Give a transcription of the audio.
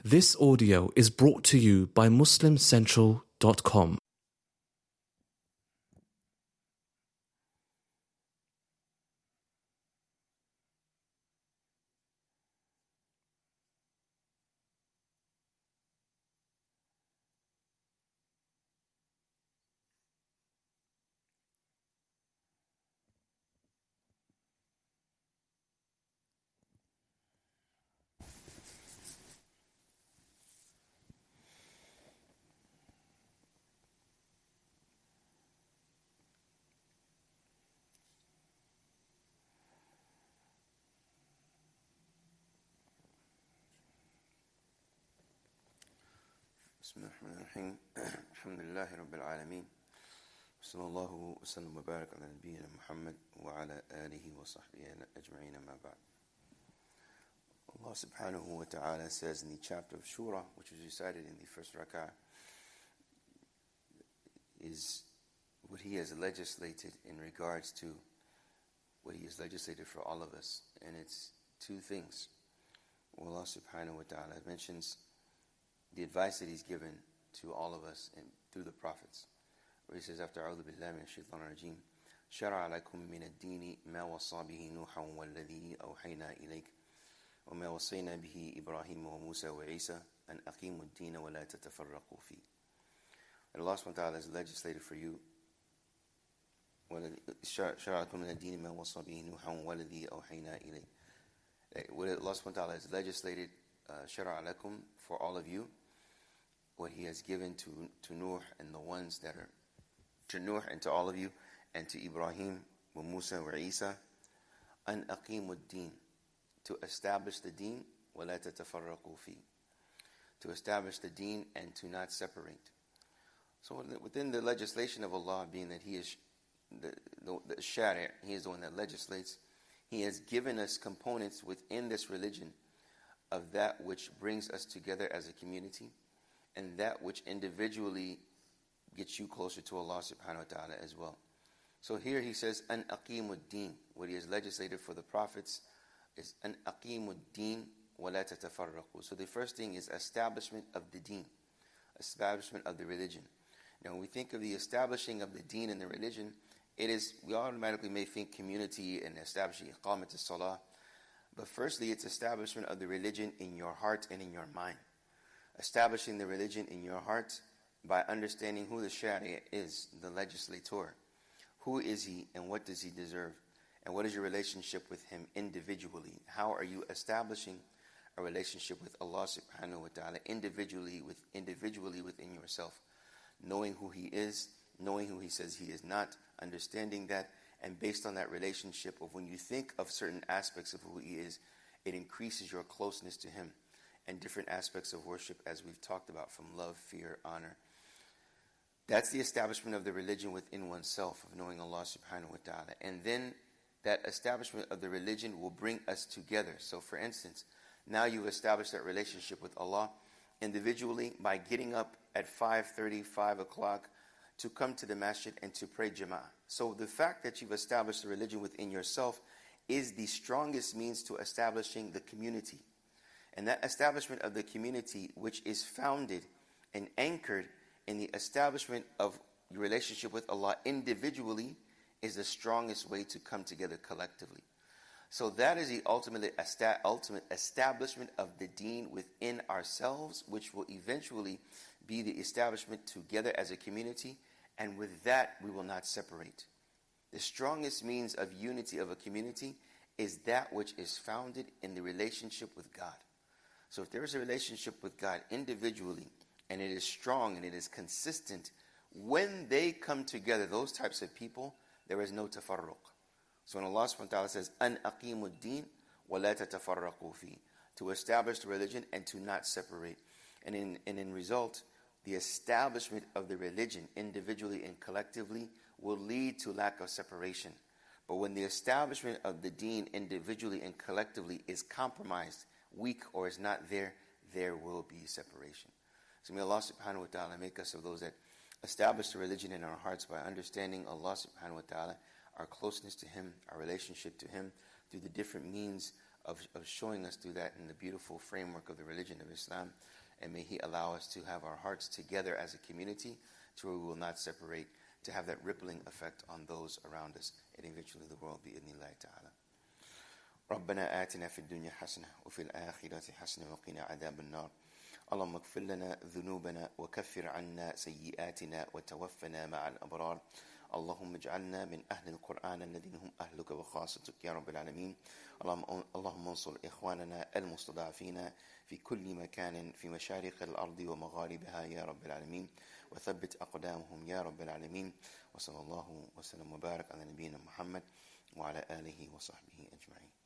This audio is brought to you by MuslimCentral.com. بسم الله الرحمن الرحيم الحمد لله رب العالمين صلى الله وسلم وبارك على نبينا محمد وعلى آله وصحبه أجمعين ما بعد. Allah subhanahu wa ta'ala says in the chapter of Shura, which was recited in the first rak'ah, is what He has legislated in regards to what He has legislated for all of us, and it's two things. Allah subhanahu wa ta'ala mentions the advice that He's given to all of us and through the prophets, where He says, after أعوذ بالله من الشيطان الرجيم شرع لكم من الدين ما وصى به نوحا والذي أوحينا إليك وما وصينا به إبراهيم وموسى وعيسى أن أقيموا الدين ولا تتفرقوا فيه. And Allah subhanahu wa ta'ala has legislated for you شرع لكم من الدين ما وصى به نوحا والذي أوحينا إليك. What Allah subhanahu wa ta'ala has legislated شرع لكم for all of you, what He has given to Nuh and the ones that are to Nuh and to all of you, and to Ibrahim, wa Musa, wa Isa, an aqimu ad-din, to establish the deen, wa la tatafarraqu fi, to establish the deen and to not separate. So within the legislation of Allah, being that He is the shari', He is the one that legislates, He has given us components within this religion of that which brings us together as a community, and that which individually gets you closer to Allah subhanahu wa ta'ala as well. So here He says, an aqimu ad-din, what He has legislated for the prophets is an aqimu ad-din wa la tatafarraqu. So the first thing is establishment of the deen, establishment of the religion. Now when we think of the establishing of the deen and the religion, we automatically may think community and establishing iqamat as-salah. But firstly, it's establishment of the religion in your heart and in your mind. Establishing the religion in your heart by understanding who the Sharia is, the legislator. Who is He and what does He deserve? And what is your relationship with Him individually? How are you establishing a relationship with Allah subhanahu wa ta'ala individually within yourself? Knowing who He is, knowing who He says He is not, understanding that, and based on that relationship of when you think of certain aspects of who He is, it increases your closeness to Him, and different aspects of worship as we've talked about, from love, fear, honor. That's the establishment of the religion within oneself, of knowing Allah subhanahu wa ta'ala. And then that establishment of the religion will bring us together. So for instance, now you've established that relationship with Allah individually by getting up at 5:30, 5 o'clock to come to the masjid and to pray jama'ah. So the fact that you've established the religion within yourself is the strongest means to establishing the community. And that establishment of the community, which is founded and anchored in the establishment of your relationship with Allah individually, is the strongest way to come together collectively. So that is the ultimate establishment of the deen within ourselves, which will eventually be the establishment together as a community, and with that we will not separate. The strongest means of unity of a community is that which is founded in the relationship with God. So if there is a relationship with God individually, and it is strong and it is consistent, when they come together, those types of people, there is no tafarruq. So when Allah subhanahu wa ta'ala says, an aqimu ad-din wa la tatafarraqu fi, to establish the religion and to not separate. And in result, the establishment of the religion individually and collectively will lead to lack of separation. But when the establishment of the deen individually and collectively is compromised, weak, or is not there, there will be separation. So may Allah subhanahu wa ta'ala make us of those that establish the religion in our hearts by understanding Allah subhanahu wa ta'ala, our closeness to Him, our relationship to Him, through the different means of showing us through that in the beautiful framework of the religion of Islam. And may He allow us to have our hearts together as a community to where we will not separate, to have that rippling effect on those around us and eventually the world بإذن الله تعالى. ربنا آتنا في الدنيا حسنة وفي الآخرة حسنة وقنا عذاب النار. اللهم اغفر لنا ذنوبنا وكفر عنا سيئاتنا وتوفنا مع الأبرار. اللهم اجعلنا من أهل القرآن الذين هم أهلك وخاصتك يا رب العالمين. اللهم انصر إخواننا المستضعفين في كل مكان في مشارق الأرض ومغاربها يا رب العالمين، وثبت أقدامهم يا رب العالمين. وصلى الله وسلم وبارك على نبينا محمد وعلى آله وصحبه أجمعين.